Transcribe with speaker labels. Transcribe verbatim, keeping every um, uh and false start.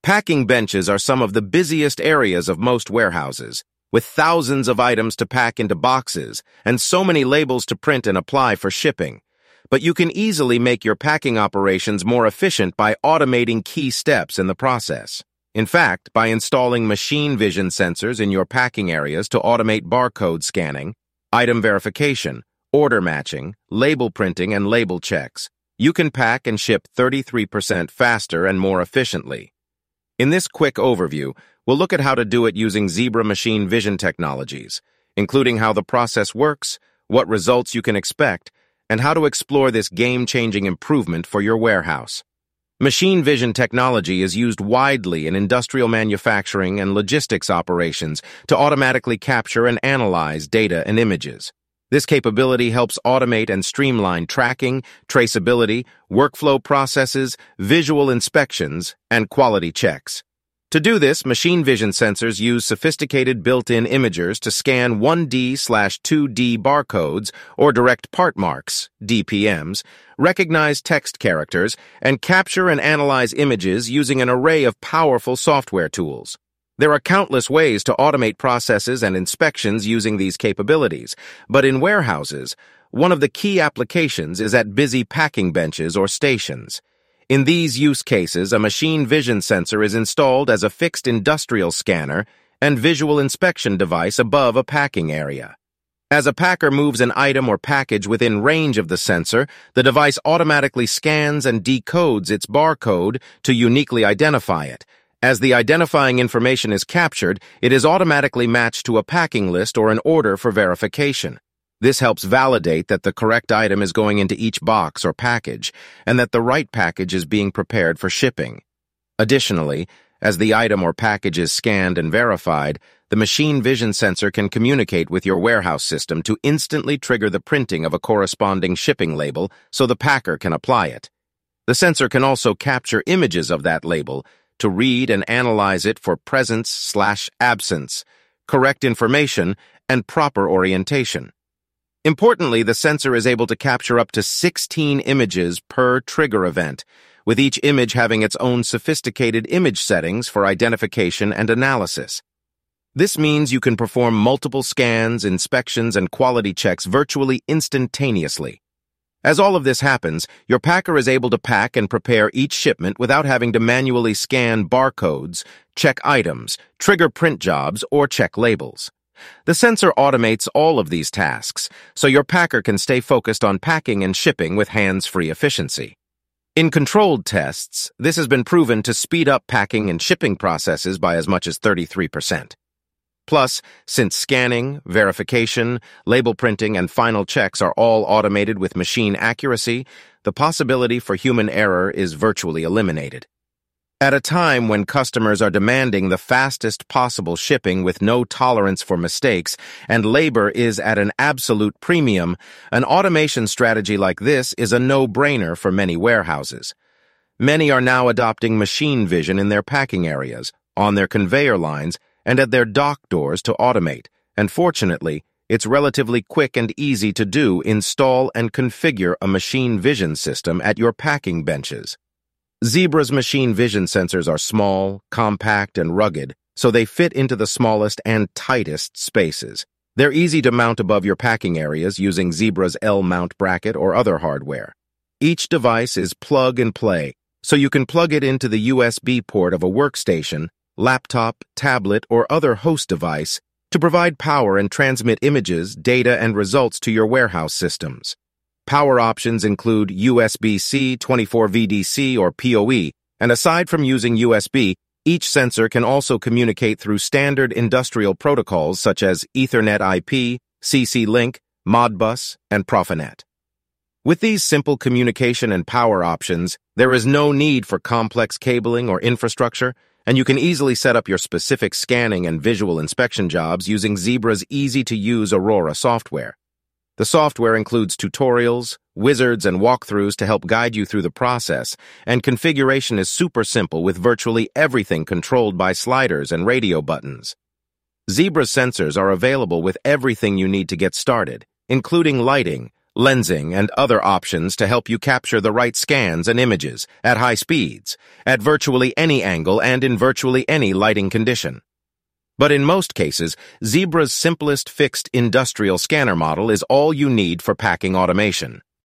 Speaker 1: Packing benches are some of the busiest areas of most warehouses, with thousands of items to pack into boxes and so many labels to print and apply for shipping. But you can easily make your packing operations more efficient by automating key steps in the process. In fact, by installing machine vision sensors in your packing areas to automate barcode scanning, item verification, order matching, label printing, and label checks, you can pack and ship thirty-three percent faster and more efficiently. In this quick overview, we'll look at how to do it using Zebra machine vision technologies, including how the process works, what results you can expect, and how to explore this game-changing improvement for your warehouse. Machine vision technology is used widely in industrial manufacturing and logistics operations to automatically capture and analyze data and images. This capability helps automate and streamline tracking, traceability, workflow processes, visual inspections, and quality checks. To do this, machine vision sensors use sophisticated built-in imagers to scan one D slash two D barcodes or direct part marks, D P Ms, recognize text characters, and capture and analyze images using an array of powerful software tools. There are countless ways to automate processes and inspections using these capabilities, but in warehouses, one of the key applications is at busy packing benches or stations. In these use cases, a machine vision sensor is installed as a fixed industrial scanner and visual inspection device above a packing area. As a packer moves an item or package within range of the sensor, the device automatically scans and decodes its barcode to uniquely identify it. As the identifying information is captured, it is automatically matched to a packing list or an order for verification. This helps validate that the correct item is going into each box or package, and that the right package is being prepared for shipping. Additionally, as the item or package is scanned and verified, the machine vision sensor can communicate with your warehouse system to instantly trigger the printing of a corresponding shipping label so the packer can apply it. The sensor can also capture images of that label to read and analyze it for presence slash absence, correct information, and proper orientation. Importantly, the sensor is able to capture up to sixteen images per trigger event, with each image having its own sophisticated image settings for identification and analysis. This means you can perform multiple scans, inspections, and quality checks virtually instantaneously. As all of this happens, your packer is able to pack and prepare each shipment without having to manually scan barcodes, check items, trigger print jobs, or check labels. The sensor automates all of these tasks, so your packer can stay focused on packing and shipping with hands-free efficiency. In controlled tests, this has been proven to speed up packing and shipping processes by as much as thirty-three percent. Plus, since scanning, verification, label printing, and final checks are all automated with machine accuracy, the possibility for human error is virtually eliminated. At a time when customers are demanding the fastest possible shipping with no tolerance for mistakes and labor is at an absolute premium, an automation strategy like this is a no-brainer for many warehouses. Many are now adopting machine vision in their packing areas, on their conveyor lines, and at their dock doors to automate, and fortunately, it's relatively quick and easy to do install and configure a machine vision system at your packing benches. Zebra's machine vision sensors are small, compact, and rugged, so they fit into the smallest and tightest spaces. They're easy to mount above your packing areas using Zebra's L-mount bracket or other hardware. Each device is plug-and-play, so you can plug it into the U S B port of a workstation, laptop, tablet, or other host device to provide power and transmit images, data, and results to your warehouse systems. Power options include U S B C, twenty-four V D C, or P O E, and aside from using U S B, each sensor can also communicate through standard industrial protocols such as Ethernet I P, C C Link, Modbus, and Profinet. With these simple communication and power options, there is no need for complex cabling or infrastructure, and you can easily set up your specific scanning and visual inspection jobs using Zebra's easy-to-use Aurora software. The software includes tutorials, wizards, and walkthroughs to help guide you through the process, and configuration is super simple with virtually everything controlled by sliders and radio buttons. Zebra's sensors are available with everything you need to get started, including lighting, lensing, and other options to help you capture the right scans and images at high speeds, at virtually any angle and in virtually any lighting condition. But in most cases, Zebra's simplest fixed industrial scanner model is all you need for packing automation.